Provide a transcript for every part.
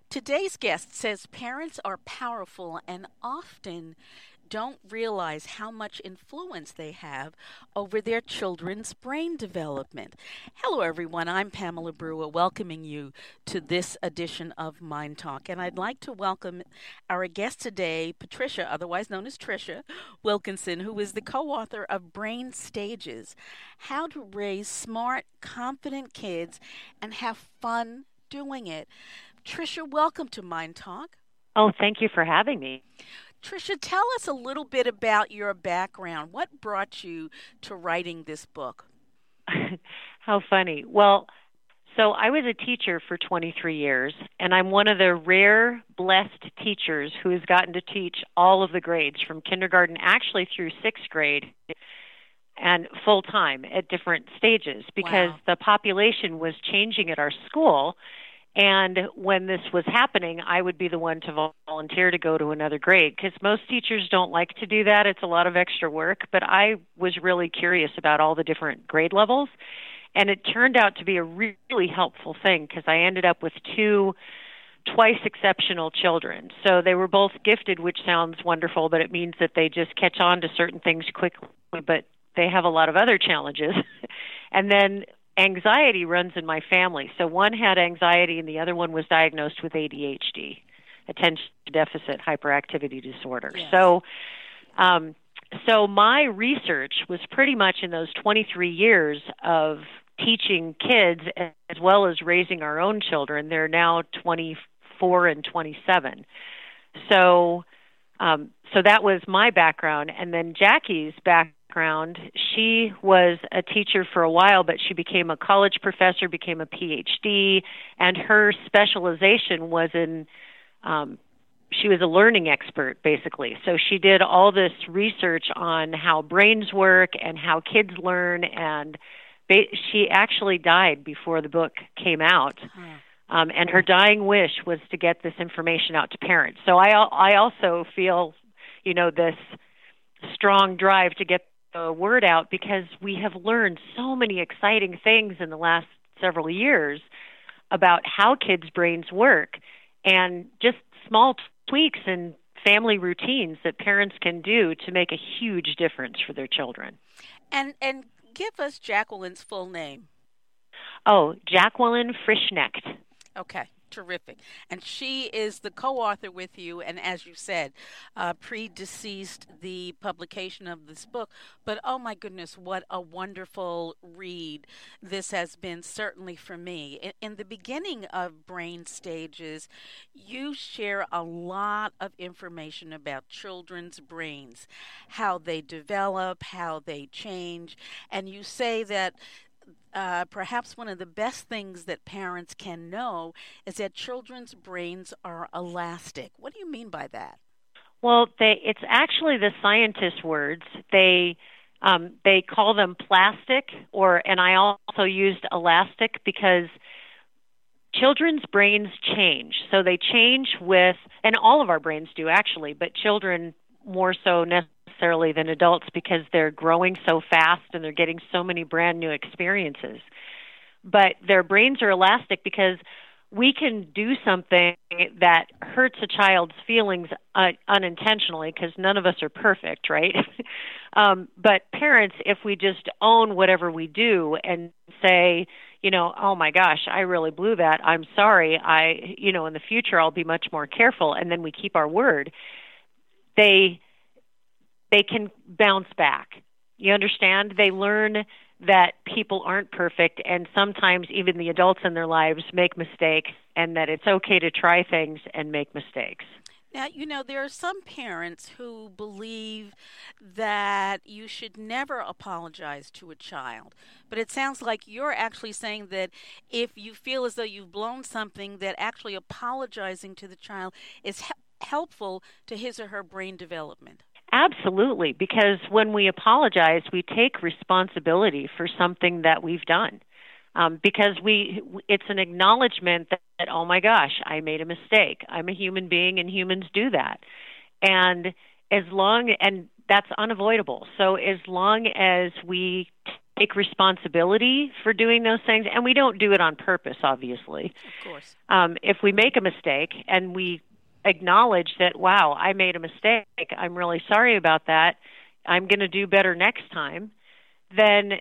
Today's guest says parents are powerful and often don't realize how much influence they have over their children's brain development. Hello, everyone. I'm Pamela Brewer, welcoming you to this edition of Mind Talk. And I'd like to welcome our guest today, Patricia, otherwise known as Tricia Wilkinson, who is the co author of Brain Stages: How to Raise Smart, Confident Kids and Have Fun Doing It. Tricia, welcome to Mind Talk. Oh, thank you for having me. Tricia, tell us a little bit about your background. What brought you to writing this book? How funny. Well, so I was a teacher for 23 years, and I'm one of the rare blessed teachers who has gotten to teach all of the grades from kindergarten actually through sixth grade and full time at different stages because Wow. the population was changing at our school. And when this was happening, I would be the one to volunteer to go to another grade because most teachers don't like to do that. It's a lot of extra work. But I was really curious about all the different grade levels. And it turned out to be a really helpful thing because I ended up with two twice exceptional children. So they were both gifted, which sounds wonderful, but it means that they just catch on to certain things quickly. But they have a lot of other challenges. And then anxiety runs in my family. So one had anxiety and the other one was diagnosed with ADHD, attention deficit hyperactivity disorder. Yes. So my research was pretty much in those 23 years of teaching kids as well as raising our own children. They're now 24 and 27. So that was my background. And then Jackie's background, she was a teacher for a while, but she became a college professor, became a PhD, and her specialization was in, she was a learning expert, basically. So she did all this research on how brains work and how kids learn, and she actually died before the book came out. Huh. And her dying wish was to get this information out to parents. So I also feel, this strong drive to get the word out because we have learned so many exciting things in the last several years about how kids' brains work and just small tweaks and family routines that parents can do to make a huge difference for their children. And give us Jacqueline's full name. Oh, Jacqueline Frischknecht. Okay, terrific. And she is the co-author with you, and as you said, predeceased the publication of this book. But oh my goodness, what a wonderful read this has been, certainly for me. In the beginning of Brain Stages, you share a lot of information about children's brains, how they develop, how they change, and you say that perhaps one of the best things that parents can know is that children's brains are elastic. What do you mean by that? Well, it's actually the scientists' words. They call them plastic, and I also used elastic because children's brains change. So they change with, and all of our brains do actually, but children more so necessarily than adults because they're growing so fast and they're getting so many brand new experiences. But their brains are elastic because we can do something that hurts a child's feelings unintentionally because none of us are perfect, right? But parents, if we just own whatever we do and say, oh my gosh, I really blew that. I'm sorry. In the future, I'll be much more careful. And then we keep our word. They can bounce back. You understand? They learn that people aren't perfect, and sometimes even the adults in their lives make mistakes, and that it's okay to try things and make mistakes. Now, there are some parents who believe that you should never apologize to a child. But it sounds like you're actually saying that if you feel as though you've blown something, that actually apologizing to the child is helpful to his or her brain development. Absolutely, because when we apologize, we take responsibility for something that we've done. Because it's an acknowledgement that, oh my gosh, I made a mistake. I'm a human being and humans do that. And and that's unavoidable. So as long as we take responsibility for doing those things, and we don't do it on purpose, obviously. Of course. If we make a mistake and we acknowledge that, wow, I made a mistake, I'm really sorry about that, I'm going to do better next time, then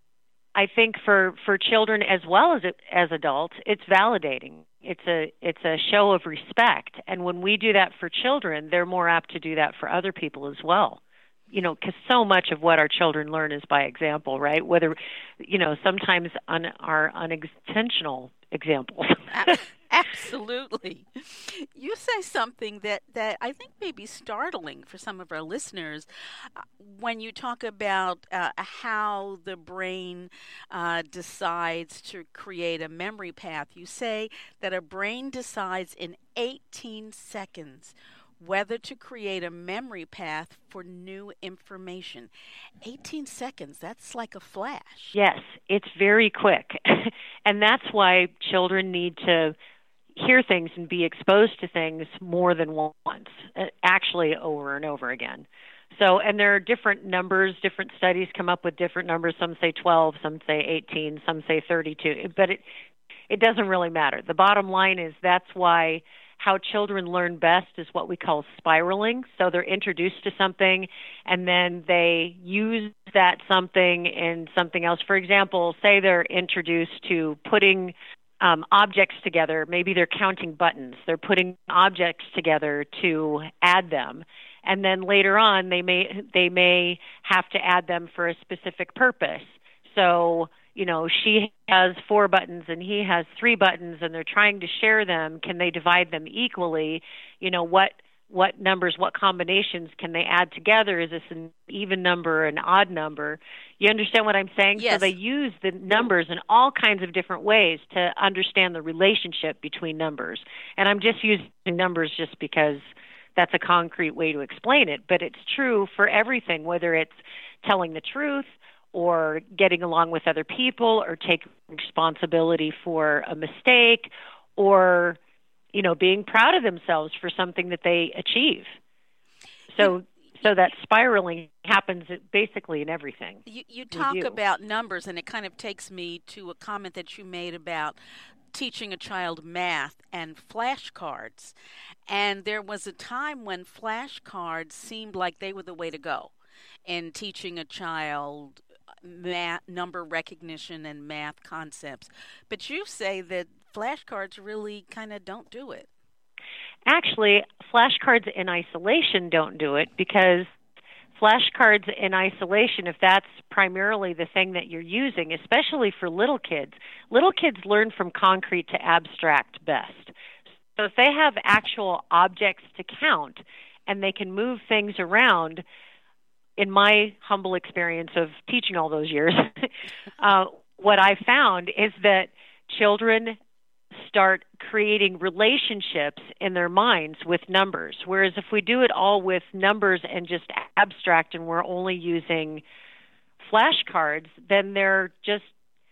I think for children as well as adults, it's validating. It's a show of respect, and when we do that for children, they're more apt to do that for other people as well. Because so much of what our children learn is by example, right? Whether, sometimes our unintentional examples. Absolutely. You say something that I think may be startling for some of our listeners when you talk about how the brain decides to create a memory path. You say that a brain decides in 18 seconds whether to create a memory path for new information. 18 seconds, that's like a flash. Yes, it's very quick. And that's why children need to hear things and be exposed to things more than once, actually over and over again. So, and there are different numbers, different studies come up with different numbers. Some say 12, some say 18, some say 32, but it doesn't really matter. The bottom line is that's why how children learn best is what we call spiraling. So they're introduced to something, and then they use that something in something else. For example, say they're introduced to putting objects together. Maybe they're counting buttons. They're putting objects together to add them. And then later on, they may have to add them for a specific purpose. So, she has 4 buttons and he has 3 buttons, and they're trying to share them. Can they divide them equally? What numbers, what combinations can they add together? Is this an even number or an odd number? You understand what I'm saying? Yes. So they use the numbers in all kinds of different ways to understand the relationship between numbers. And I'm just using numbers just because that's a concrete way to explain it. But it's true for everything, whether it's telling the truth or getting along with other people or taking responsibility for a mistake or being proud of themselves for something that they achieve. So that spiraling happens basically in everything. You talk about numbers, and it kind of takes me to a comment that you made about teaching a child math and flashcards. And there was a time when flashcards seemed like they were the way to go in teaching a child math, number recognition and math concepts. But you say that flashcards really kind of don't do it. Actually, flashcards in isolation don't do it, because flashcards in isolation, if that's primarily the thing that you're using, especially for little kids learn from concrete to abstract best. So if they have actual objects to count and they can move things around, in my humble experience of teaching all those years, what I found is that children start creating relationships in their minds with numbers. Whereas if we do it all with numbers and just abstract, and we're only using flashcards, then they're just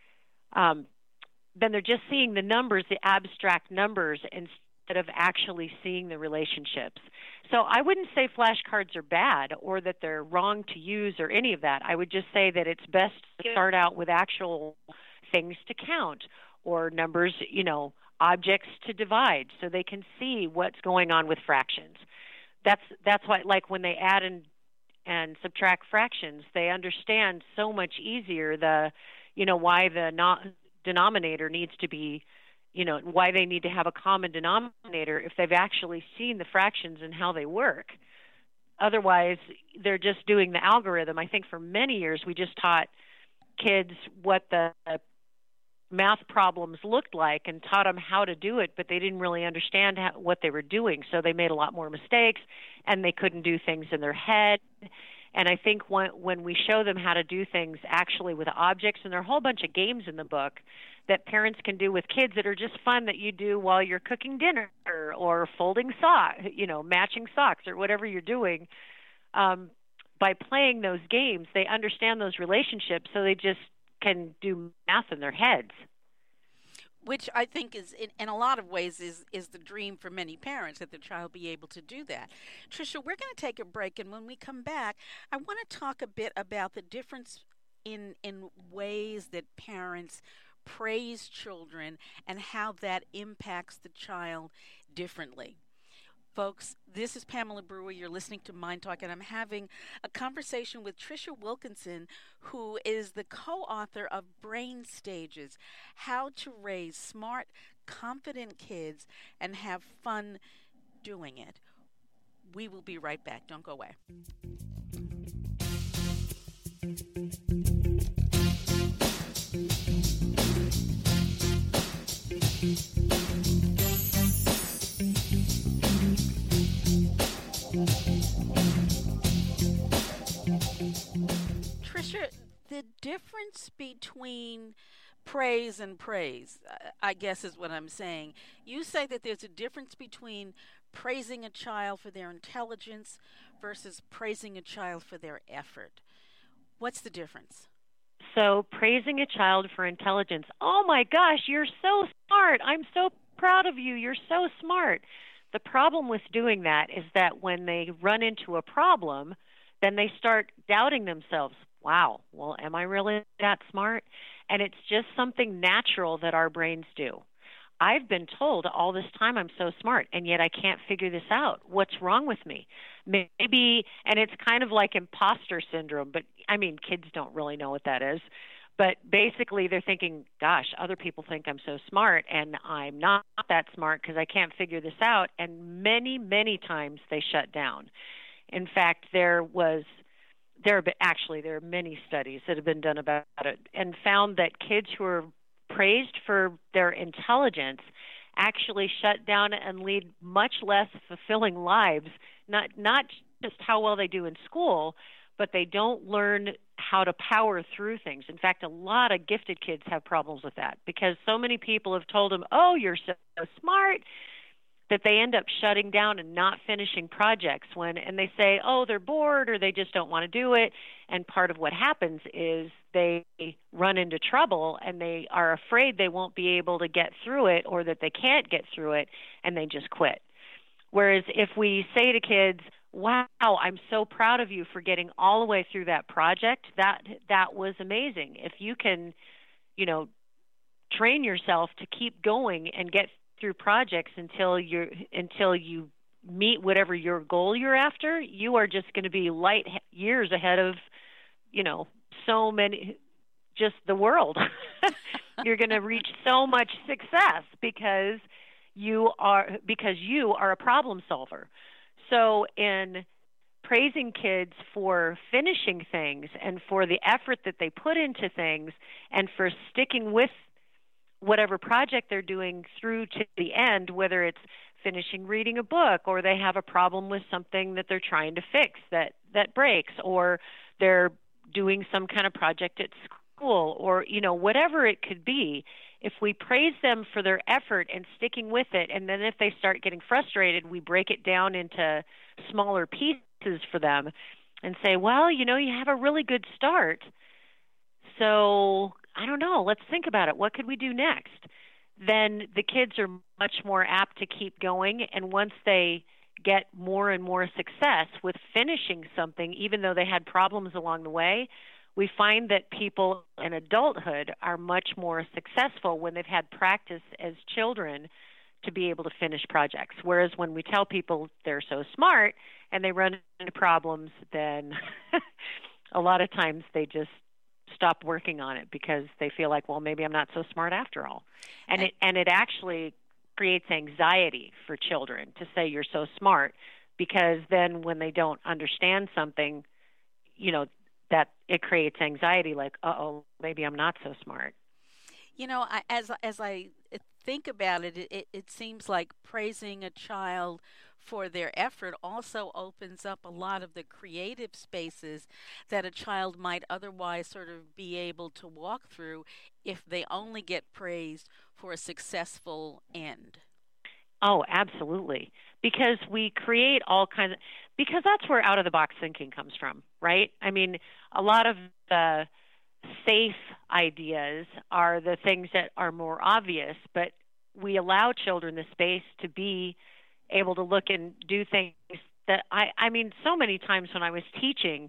seeing the numbers, the abstract numbers, instead of actually seeing the relationships. So I wouldn't say flashcards are bad or that they're wrong to use or any of that. I would just say that it's best to start out with actual things to count or numbers, objects to divide, so they can see what's going on with fractions. That's why, like when they add and subtract fractions, they understand so much easier why the denominator needs to be, why they need to have a common denominator if they've actually seen the fractions and how they work. Otherwise, they're just doing the algorithm. I think for many years we just taught kids what the math problems looked like and taught them how to do it, but they didn't really understand what they were doing. So they made a lot more mistakes, and they couldn't do things in their head. And I think when we show them how to do things actually with objects, and there are a whole bunch of games in the book that parents can do with kids that are just fun, that you do while you're cooking dinner or folding socks, matching socks or whatever you're doing. By playing those games, they understand those relationships, so they just can do math in their heads. Which I think is, in a lot of ways, is the dream for many parents, that their child be able to do that. Tricia, we're going to take a break, and when we come back, I want to talk a bit about the difference in ways that parents praise children and how that impacts the child differently. Folks, this is Pamela Brewer. You're listening to Mind Talk, and I'm having a conversation with Tricia Wilkinson, who is the co author of Brain Stages: How to Raise Smart, Confident Kids and Have Fun Doing It. We will be right back. Don't go away. Tricia, the difference between praise and praise, I guess is what I'm saying. You say that there's a difference between praising a child for their intelligence versus praising a child for their effort. What's the difference? So, praising a child for intelligence. Oh my gosh, you're so smart. I'm so proud of you. You're so smart. The problem with doing that is that when they run into a problem, then they start doubting themselves. Wow, well, am I really that smart? And it's just something natural that our brains do. I've been told all this time I'm so smart, and yet I can't figure this out. What's wrong with me? Maybe, and it's kind of like imposter syndrome, but I mean, kids don't really know what that is. But basically, they're thinking, gosh, other people think I'm so smart, and I'm not that smart because I can't figure this out. And many, many times they shut down. In fact, there are many studies that have been done about it and found that kids who are praised for their intelligence actually shut down and lead much less fulfilling lives, not just how well they do in school, but they don't learn how to power through things. In fact, a lot of gifted kids have problems with that because so many people have told them, oh, you're so smart, that they end up shutting down and not finishing projects and they say, oh, they're bored or they just don't want to do it. And part of what happens is they run into trouble and they are afraid they won't be able to get through it or that they can't get through it and they just quit. Whereas if we say to kids, wow, I'm so proud of you for getting all the way through that project, that was amazing. If you can, train yourself to keep going and get through projects until you meet whatever your goal you're after, you are just going to be light years ahead of, so many, just the world. You're going to reach so much success because you are a problem solver. So in praising kids for finishing things and for the effort that they put into things and for sticking with whatever project they're doing through to the end, whether it's finishing reading a book or they have a problem with something that they're trying to fix that breaks, or they're doing some kind of project at school, or whatever it could be. If we praise them for their effort and sticking with it, and then if they start getting frustrated, we break it down into smaller pieces for them and say, well, you have a really good start, so I don't know, let's think about it. What could we do next? Then the kids are much more apt to keep going, and once they get more and more success with finishing something, even though they had problems along the way, we find that people in adulthood are much more successful when they've had practice as children to be able to finish projects. Whereas when we tell people they're so smart and they run into problems, then a lot of times they just stop working on it because they feel like, well, maybe I'm not so smart after all. And it actually creates anxiety for children to say you're so smart, because then when they don't understand something, that it creates anxiety, like, uh-oh, maybe I'm not so smart. As I think about it, it seems like praising a child for their effort also opens up a lot of the creative spaces that a child might otherwise sort of be able to walk through if they only get praised for a successful end. Oh, absolutely. Because we create because that's where out-of-the-box thinking comes from, right? I mean, a lot of the safe ideas are the things that are more obvious, but we allow children the space to be able to look and do things that I mean, so many times when I was teaching,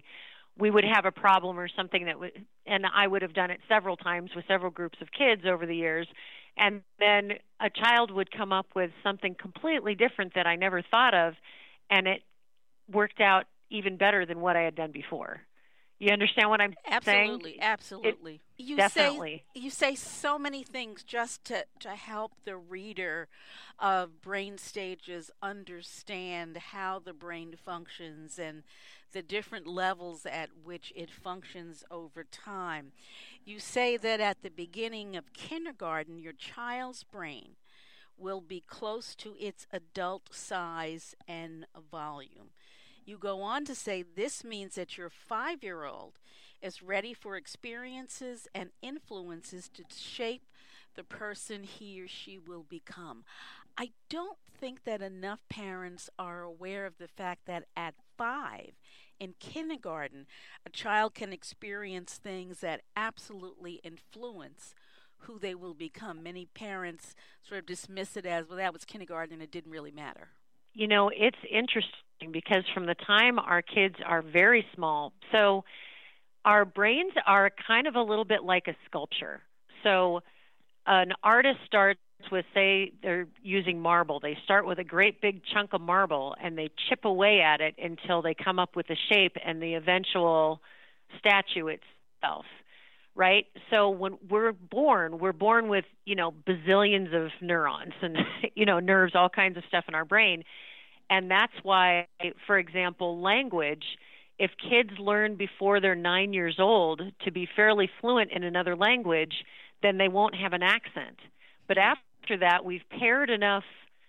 we would have a problem or something that would, and I would have done it several times with several groups of kids over the years, and then a child would come up with something completely different that I never thought of, and it worked out even better than what I had done before. You understand what I'm saying? Absolutely. Definitely. You say so many things just to help the reader of brain stages understand how the brain functions and the different levels at which it functions over time. You say that at the beginning of kindergarten, your child's brain will be close to its adult size and volume. You go on to say this means that your 5-year-old is ready for experiences and influences to shape the person he or she will become. I don't think that enough parents are aware of the fact that at 5 in kindergarten, a child can experience things that absolutely influence who they will become. Many parents sort of dismiss it as, well, that was kindergarten and it didn't really matter. You know, it's interesting because from the time our kids are very small, so our brains are kind of a little bit like a sculpture. So an artist starts with, say, they're using marble. They start with a great big chunk of marble and they chip away at it until they come up with the shape and the eventual statue itself. Right? So when we're born with, bazillions of neurons and, nerves, all kinds of stuff in our brain. And that's why, for example, language, if kids learn before they're 9 years old to be fairly fluent in another language, then they won't have an accent. But after that, we've paired enough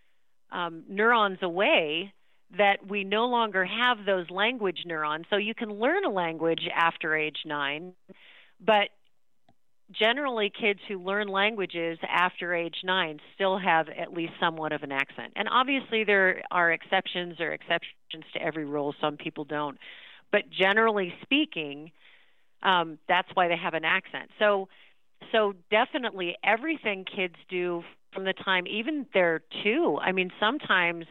neurons away that we no longer have those language neurons. So you can learn a language after age 9, but generally kids who learn languages after age 9 still have at least somewhat of an accent. And obviously there are exceptions to every rule. Some people don't. But generally speaking, that's why they have an accent. So definitely everything kids do from the time even they're 2. I mean, sometimes,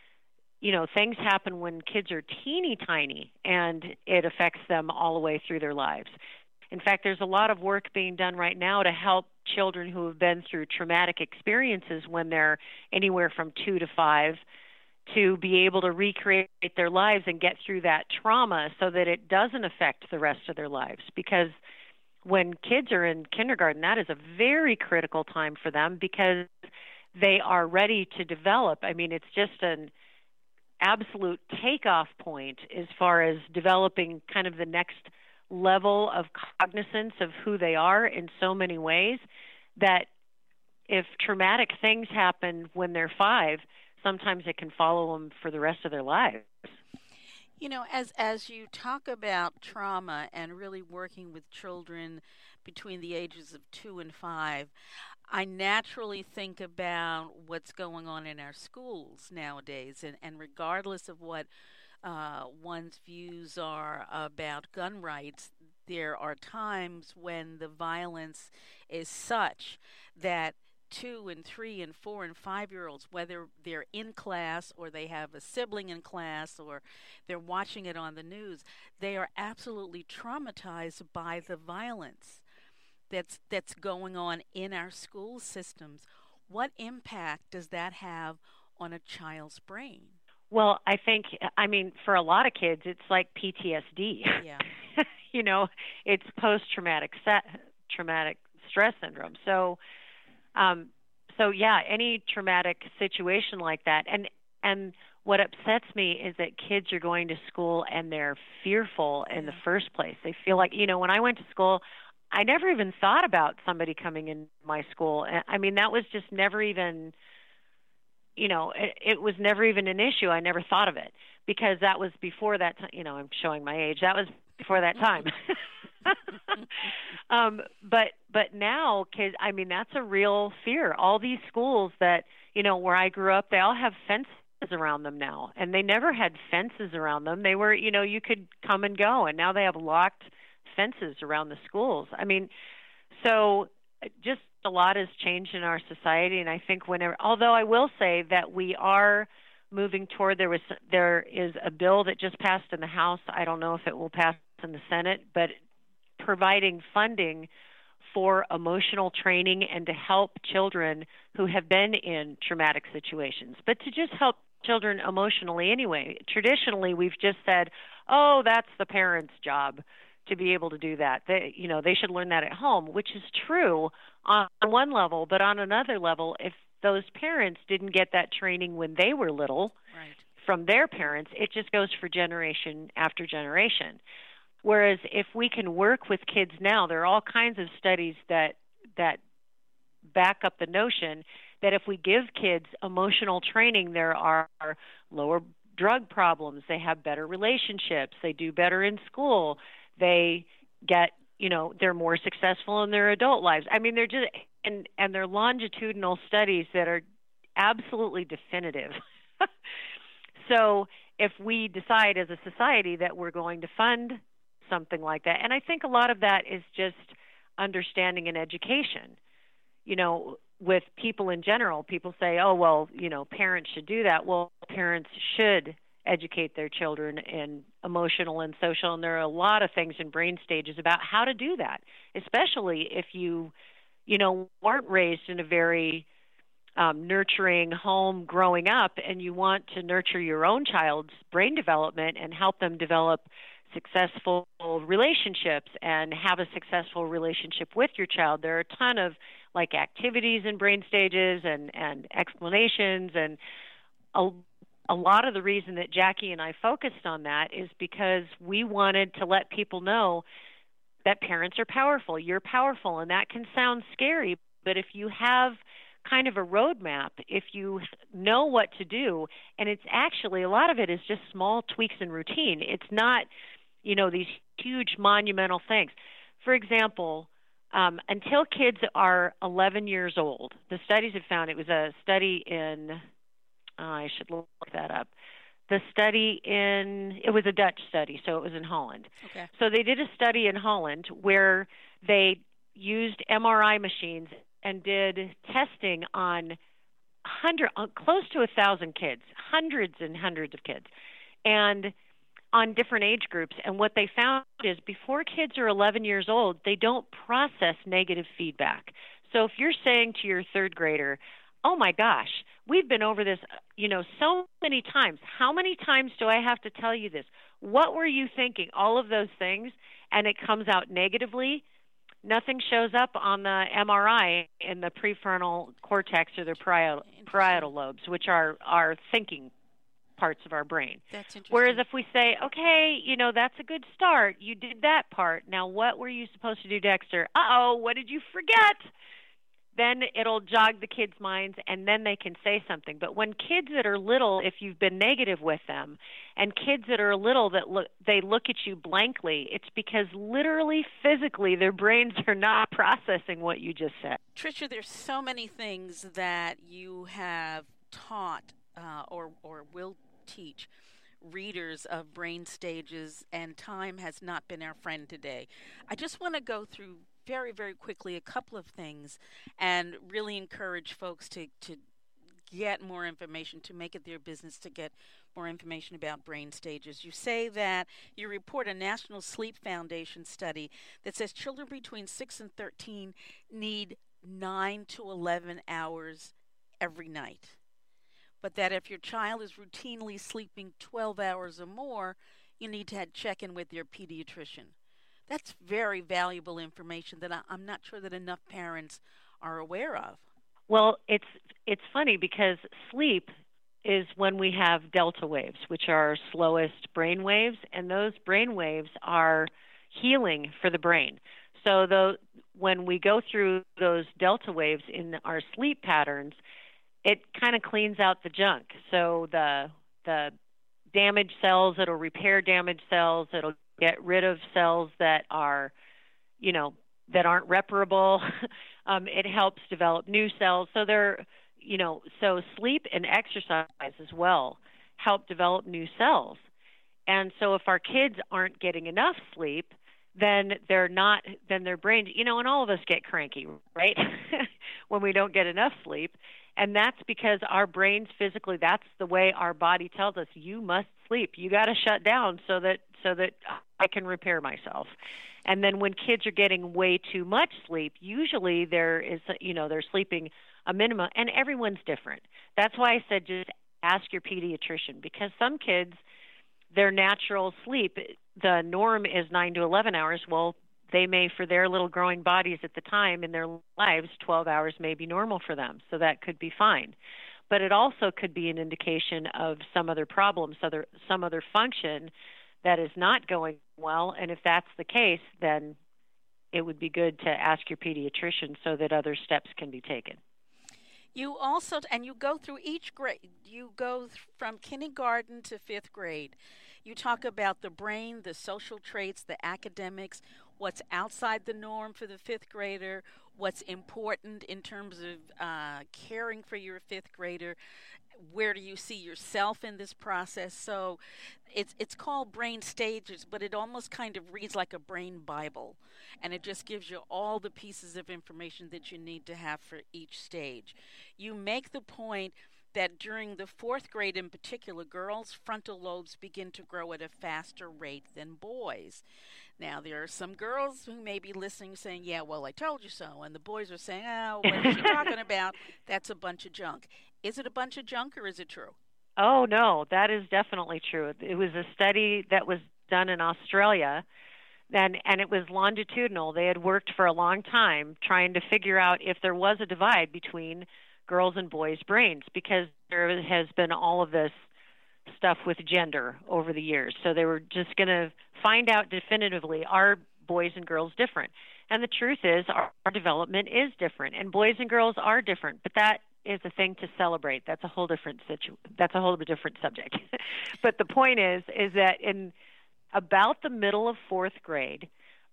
things happen when kids are teeny tiny and it affects them all the way through their lives. In fact, there's a lot of work being done right now to help children who have been through traumatic experiences when they're anywhere from 2 to 5 to be able to recreate their lives and get through that trauma so that it doesn't affect the rest of their lives. Because when kids are in kindergarten, that is a very critical time for them because they are ready to develop. I mean, it's just an absolute takeoff point as far as developing kind of the next level of cognizance of who they are in so many ways that if traumatic things happen when they're 5, sometimes it can follow them for the rest of their lives. As you talk about trauma and really working with children between the ages of 2 and 5, I naturally think about what's going on in our schools nowadays, and regardless of what one's views are about gun rights, there are times when the violence is such that 2 and 3 and 4 and 5-year-olds, whether they're in class or they have a sibling in class or they're watching it on the news, they are absolutely traumatized by the violence that's going on in our school systems. What impact does that have on a child's brain? Well, for a lot of kids, it's like PTSD. Yeah. It's post-traumatic traumatic stress syndrome. So yeah, any traumatic situation like that. And what upsets me is that kids are going to school and they're fearful in the first place. They feel like, when I went to school, I never even thought about somebody coming in my school. I mean, that was just never even, it was never even an issue. I never thought of it because that was before that time. I'm showing my age. That was before that time. But now kids, that's a real fear. All these schools that, where I grew up, they all have fences around them now, and they never had fences around them. They were, you could come and go, and now they have locked fences around the schools. So just a lot has changed in our society, and I think although I will say that we are moving toward, there is a bill that just passed in the House. I don't know if it will pass and the Senate, but providing funding for emotional training and to help children who have been in traumatic situations, but to just help children emotionally anyway. Traditionally, we've just said, oh, that's the parents' job to be able to do that. They should learn that at home, which is true on one level, but on another level, if those parents didn't get that training when they were little from their parents, it just goes for generation after generation. Whereas if we can work with kids now, there are all kinds of studies that back up the notion that if we give kids emotional training, there are lower drug problems, they have better relationships, they do better in school, they get, they're more successful in their adult lives. I mean, they're just, and they're longitudinal studies that are absolutely definitive. So if we decide as a society that we're going to fund something like that, and I think a lot of that is just understanding and education. With people in general, people say, oh, well, parents should do that. Well, parents should educate their children in emotional and social, and there are a lot of things in brain stages about how to do that, especially if you weren't raised in a very nurturing home growing up, and you want to nurture your own child's brain development and help them develop successful relationships and have a successful relationship with your child. There are a ton of activities in brain stages and explanations, and a lot of the reason that Jackie and I focused on that is because we wanted to let people know that parents are powerful. You're powerful, and that can sound scary, but if you have kind of a roadmap, if you know what to do, and it's actually, a lot of it is just small tweaks in routine. It's not, these huge monumental things. For example, until kids are 11 years old, the studies have found, it was a study in, I should look that up. It was a Dutch study, so it was in Holland. Okay. So they did a study in Holland where they used MRI machines and did testing on close to 1,000 kids, hundreds and hundreds of kids, and on different age groups. And what they found is before kids are 11 years old, they don't process negative feedback. So if you're saying to your third grader, oh my gosh, we've been over this, so many times. How many times do I have to tell you this? What were you thinking? All of those things, and it comes out negatively. Nothing shows up on the MRI in the prefrontal cortex or the parietal lobes, which are our thinking parts of our brain. That's interesting. Whereas if we say, okay, that's a good start. You did that part. Now, what were you supposed to do, Dexter? Uh-oh, what did you forget? Then it'll jog the kids' minds, and then they can say something. But when kids that are little, if you've been negative with them, and kids that are little they look at you blankly, it's because literally, physically, their brains are not processing what you just said. Tricia, there's so many things that you have taught or will teach readers of brain stages, and time has not been our friend today. I just want to go through very, very quickly a couple of things and really encourage folks to get more information, to make it their business to get more information about brain stages. You say that you report a National Sleep Foundation study that says children between 6 and 13 need 9 to 11 hours every night. But that if your child is routinely sleeping 12 hours or more, you need to check in with your pediatrician. That's very valuable information that I'm not sure that enough parents are aware of. Well, it's funny because sleep is when we have delta waves, which are our slowest brain waves, and those brain waves are healing for the brain. So when we go through those delta waves in our sleep patterns, it kind of cleans out the junk. So the damaged cells, it'll repair damaged cells, it'll get rid of cells that are, that aren't reparable. It helps develop new cells. So so sleep and exercise as well help develop new cells. And so if our kids aren't getting enough sleep, then their brains, and all of us get cranky, right? when we don't get enough sleep. And that's because our brains physically, that's the way our body tells us, you must sleep. You got to shut down so that I can repair myself. And then when kids are getting way too much sleep, usually there is, they're sleeping a minimum, and everyone's different. That's why I said just ask your pediatrician, because some kids, their natural sleep, the norm is 9 to 11 hours. Well, they may, for their little growing bodies at the time in their lives, 12 hours may be normal for them. So that could be fine. But it also could be an indication of some other problem, some other function that is not going well. And if that's the case, then it would be good to ask your pediatrician so that other steps can be taken. You also, and you go through each grade, you go from kindergarten to fifth grade. You talk about the brain, the social traits, the academics, what's outside the norm for the fifth grader, what's important in terms of caring for your fifth grader, where do you see yourself in this process. So it's called Brain Stages, but it almost kind of reads like a brain Bible, and it just gives you all the pieces of information that you need to have for each stage. You make the point that during the fourth grade in particular, girls' frontal lobes begin to grow at a faster rate than boys. Now, there are some girls who may be listening saying, yeah, well, I told you so. And the boys are saying, oh, what is she talking about? That's a bunch of junk. Is it a bunch of junk, or is it true? Oh, no, that is definitely true. It was a study that was done in Australia, and it was longitudinal. They had worked for a long time trying to figure out if there was a divide between girls' and boys' brains, because there has been all of this stuff with gender over the years. So they were just going to find out definitively, are boys and girls different? And the truth is, our development is different, and boys and girls are different. But that is a thing to celebrate. That's a whole different different subject. But the point is that in about the middle of fourth grade,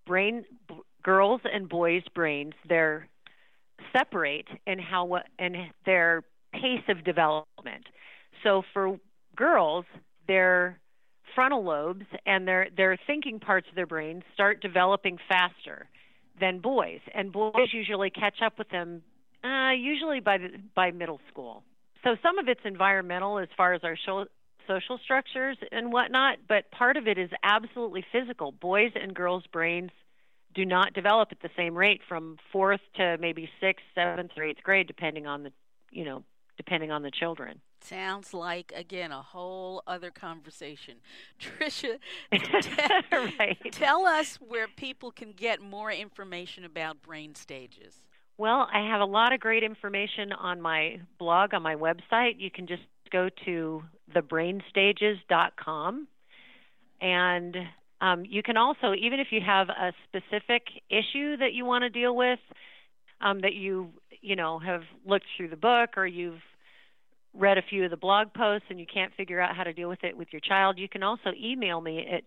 girls and boys' brains, they're separate in their pace of development. So for girls, their frontal lobes and their thinking parts of their brains start developing faster than boys, and boys usually catch up with them usually by middle school. So some of it's environmental as far as our social structures and whatnot, but part of it is absolutely physical. Boys and girls' brains do not develop at the same rate from fourth to maybe sixth, seventh, or eighth grade, depending on the children. Sounds like, again, a whole other conversation. Tricia, right. Tell us where people can get more information about brain stages. Well, I have a lot of great information on my blog, on my website. You can just go to thebrainstages.com, and you can also, even if you have a specific issue that you want to deal with, that you have looked through the book, or you've read a few of the blog posts and you can't figure out how to deal with it with your child, you can also email me at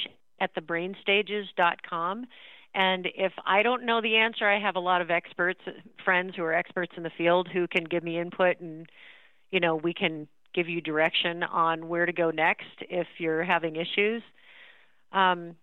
trish@thebrainstages.com. And if I don't know the answer, I have a lot of friends who are experts in the field who can give me input, and we can give you direction on where to go next if you're having issues. And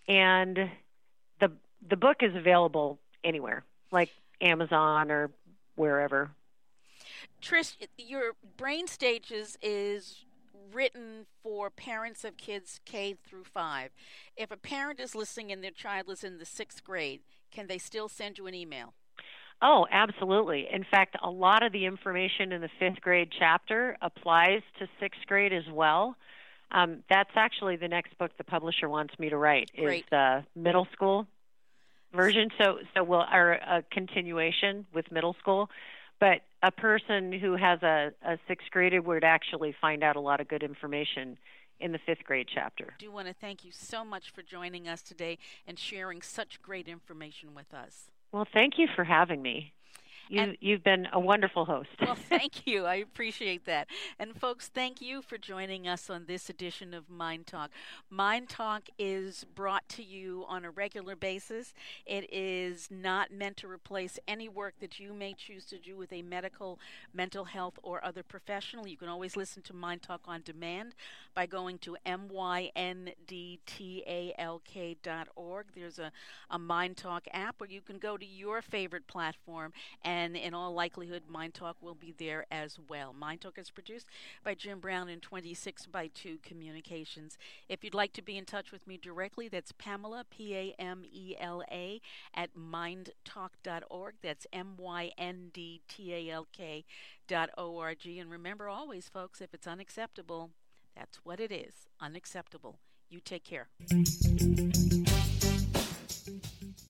the book is available anywhere, like Amazon or wherever. Trish, your Brain Stages is written for parents of kids K through 5. If a parent is listening and their child is in the 6th grade, can they still send you an email? Oh, absolutely. In fact, a lot of the information in the 5th grade chapter applies to 6th grade as well. That's actually the next book the publisher wants me to write. Great. Is the middle school version. So a continuation with middle school. But a person who has a 6th grader would actually find out a lot of good information in the 5th grade chapter. I do want to thank you so much for joining us today and sharing such great information with us. Well, thank you for having me. You've been a wonderful host. Well, thank you. I appreciate that. And folks, thank you for joining us on this edition of Mind Talk. Mind Talk is brought to you on a regular basis. It is not meant to replace any work that you may choose to do with a medical, mental health, or other professional. You can always listen to Mind Talk on demand by going to myndtalk.org. There's a Mind Talk app, or you can go to your favorite platform and and in all likelihood, Mind Talk will be there as well. Mind Talk is produced by Jim Brown and 26 by 2 Communications. If you'd like to be in touch with me directly, that's Pamela, Pamela, at mindtalk.org. That's MYNDTALK.org. And remember always, folks, if it's unacceptable, that's what it is. Unacceptable. You take care.